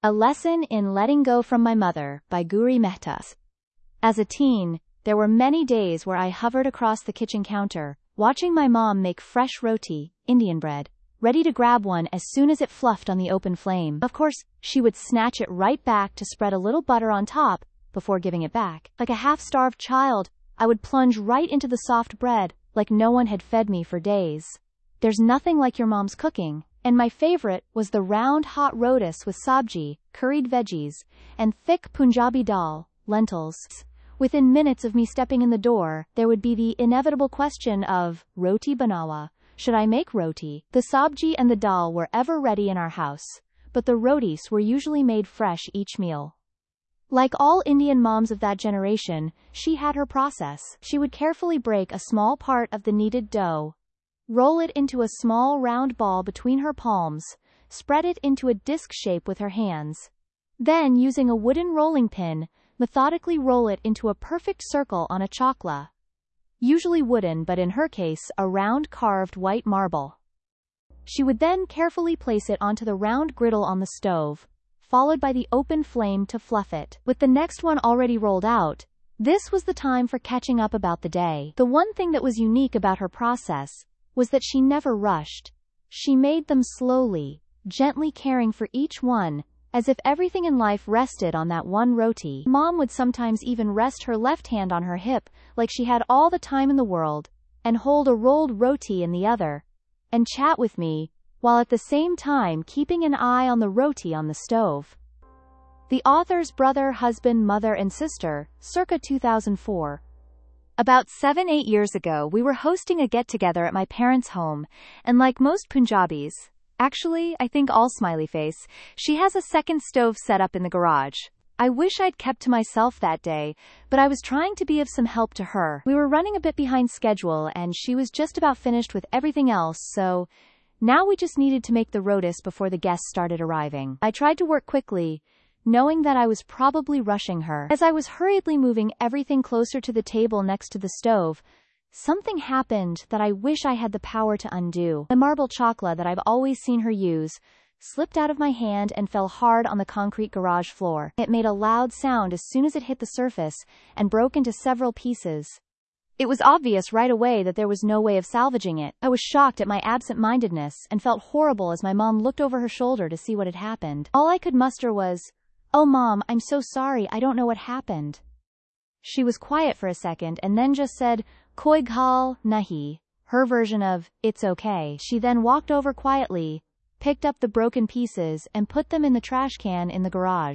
A Lesson in Letting Go from My Mother by Guri Mehta. As a teen, there were many days where I hovered across the kitchen counter, watching my mom make fresh roti, Indian bread, ready to grab one as soon as it fluffed on the open flame. Of course, she would snatch it right back to spread a little butter on top before giving it back. Like a half-starved child, I would plunge right into the soft bread, like no one had fed me for days. There's nothing like your mom's cooking. And my favorite was the round hot rotis with sabji, curried veggies, and thick Punjabi dal, lentils. Within minutes of me stepping in the door, there would be the inevitable question of, roti banawa, should I make roti? The sabji and the dal were ever ready in our house, but the rotis were usually made fresh each meal. Like all Indian moms of that generation, she had her process. She would carefully break a small part of the kneaded dough, roll it into a small round ball between her palms, spread it into a disc shape with her hands. Then, using a wooden rolling pin, methodically roll it into a perfect circle on a chakla. Usually wooden, but in her case, a round carved white marble. She would then carefully place it onto the round griddle on the stove, followed by the open flame to fluff it. With the next one already rolled out, this was the time for catching up about the day. The one thing that was unique about her process was that she never rushed. She made them slowly, gently caring for each one, as if everything in life rested on that one roti. Mom would sometimes even rest her left hand on her hip, like she had all the time in the world, and hold a rolled roti in the other, and chat with me, while at the same time keeping an eye on the roti on the stove. The author's brother, husband, mother, and sister, circa 2004. About 7-8 years ago, we were hosting a get-together at my parents' home, and like most Punjabis, actually, I think all smiley face, she has a second stove set up in the garage. I wish I'd kept to myself that day, but I was trying to be of some help to her. We were running a bit behind schedule, and she was just about finished with everything else, so now we just needed to make the rotis before the guests started arriving. I tried to work quickly, knowing that I was probably rushing her. As I was hurriedly moving everything closer to the table next to the stove, something happened that I wish I had the power to undo. The marble chakla that I've always seen her use slipped out of my hand and fell hard on the concrete garage floor. It made a loud sound as soon as it hit the surface and broke into several pieces. It was obvious right away that there was no way of salvaging it. I was shocked at my absent-mindedness and felt horrible as my mom looked over her shoulder to see what had happened. All I could muster was, "Oh Mom, I'm so sorry, I don't know what happened." She was quiet for a second and then just said, "Koi ghal nahi," her version of, "It's okay." She then walked over quietly, picked up the broken pieces and put them in the trash can in the garage.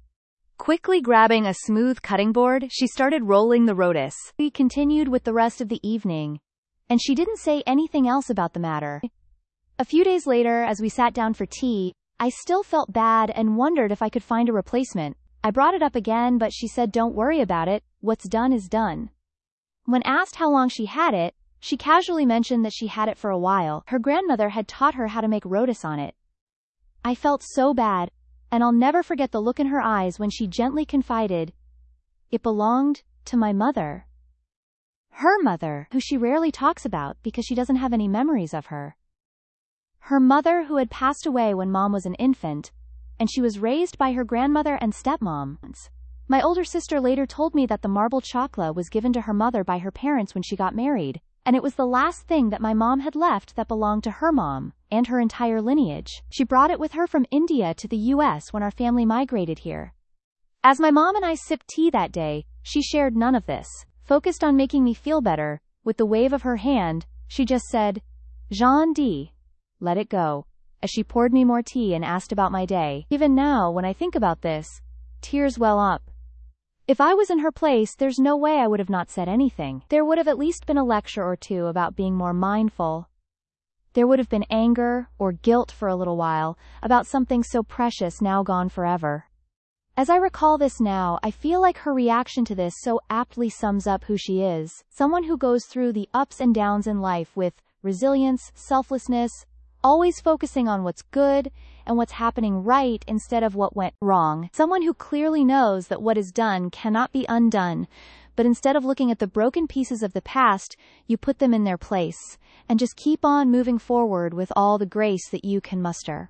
Quickly grabbing a smooth cutting board, she started rolling the rotis. We continued with the rest of the evening, and she didn't say anything else about the matter. A few days later, as we sat down for tea, I still felt bad and wondered if I could find a replacement. I brought it up again, but she said don't worry about it, what's done is done. When asked how long she had it, she casually mentioned that she had it for a while. Her grandmother had taught her how to make rotis on it. I felt so bad, and I'll never forget the look in her eyes when she gently confided, "It belonged to my mother." Her mother, who she rarely talks about because she doesn't have any memories of her. Her mother who had passed away when Mom was an infant, and she was raised by her grandmother and stepmom. My older sister later told me that the marble chakla was given to her mother by her parents when she got married, and it was the last thing that my mom had left that belonged to her mom, and her entire lineage. She brought it with her from India to the US when our family migrated here. As my mom and I sipped tea that day, she shared none of this. Focused on making me feel better, with the wave of her hand, she just said, "Jean D. Let it go," as she poured me more tea and asked about my day. Even now, when I think about this, tears well up. If I was in her place, there's no way I would have not said anything. There would have at least been a lecture or two about being more mindful. There would have been anger or guilt for a little while about something so precious now gone forever. As I recall this now, I feel like her reaction to this so aptly sums up who she is. Someone who goes through the ups and downs in life with resilience, selflessness, always focusing on what's good and what's happening right instead of what went wrong. Someone who clearly knows that what is done cannot be undone, but instead of looking at the broken pieces of the past, you put them in their place, and just keep on moving forward with all the grace that you can muster.